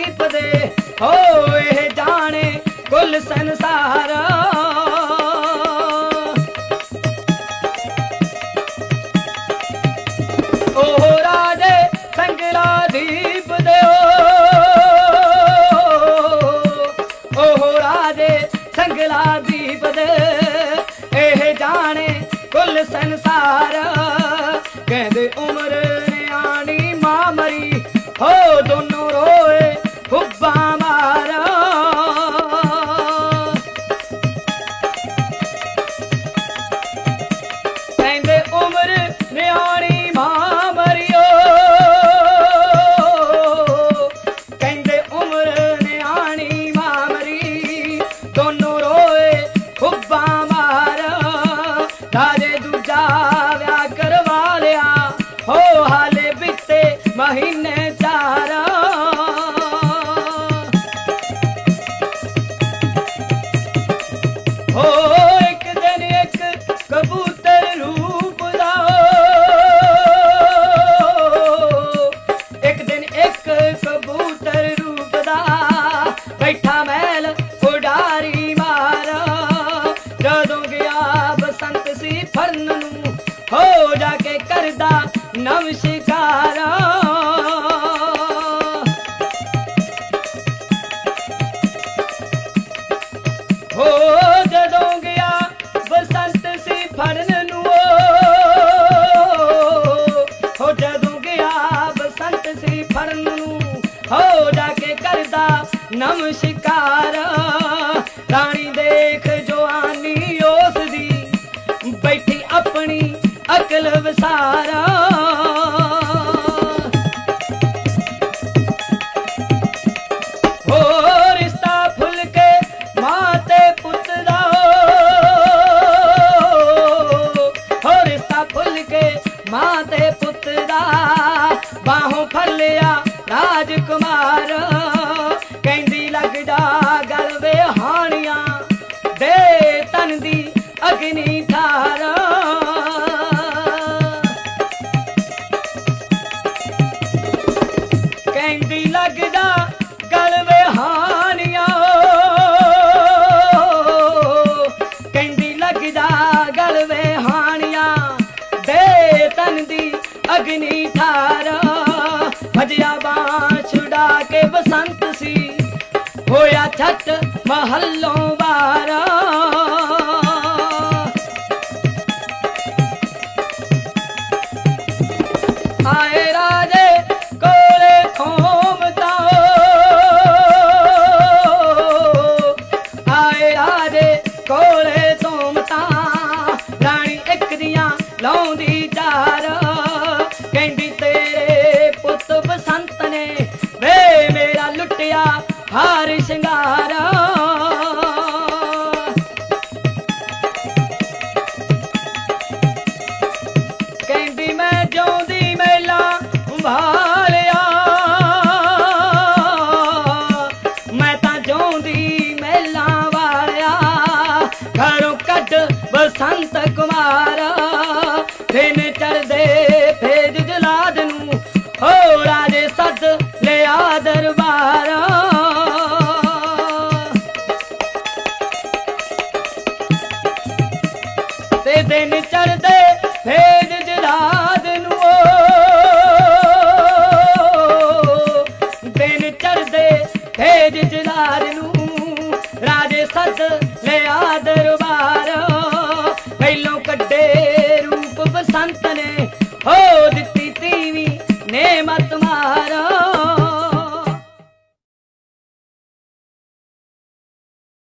दीप दे हो ये जाने कुल संसार। ओ राजे संगला दीप दे ओ राजे संगला दीप दे ये जाने कुल संसार। कहते उम्र न्याणी मां मरी हो दोनों रोए हुब्बा मारा। कहते उम्र न्याणी मां मरियो कहते उम्र न्याणी मां मरी दोनों रोए हुब्बा मारा। राजे दूजा व्याह करवा लिया हो हाले बीते महीने चारा। हो एक दिन एक कबूतर रूप दा एक दिन एक कबूतर रूप दा बैठा महल उडारी मारा। जदों गया बसंत सी फरन नूं हो जाके करदा नव शिकारा। हो जदों गया बसंत सी फरन नूं हो जदों गया बसंत सी फरन नूं हो जाके करदा नव शिकारा। रानी देख जवानी उस दी बैठी अपनी अकल वसारा। हो रिश्ता फुल के माते पुत दा हो रिश्ता फुल के माते पुत दा बाहों फड़ लिया राजकुमार। कहंदी लग जा गल वे हानियां दे तन दी अग्नि धारा। कहंदी लग जा गल वे हानियां कहंदी लग जा गल वे हानियां दे तन दी अग्नि धारा। भजिया बां छुड़ा के बसंत सी होया छट महलों बारा। आए राजे कोले थोमता आए राजे कोले थोमता रानी एक दियां लौंदी चार। कहंदी तेरे पुत बसंत ने वे मेरा लुटिया हार शिंगारा। कहंदी मैं जोंदी मेला भालिया मैं तां जोंदी मेला वालिया घरों कट बसंत कुमारा। दिन चढ़दे फेज जलाद नूं हो राजे सद लिया दरबार।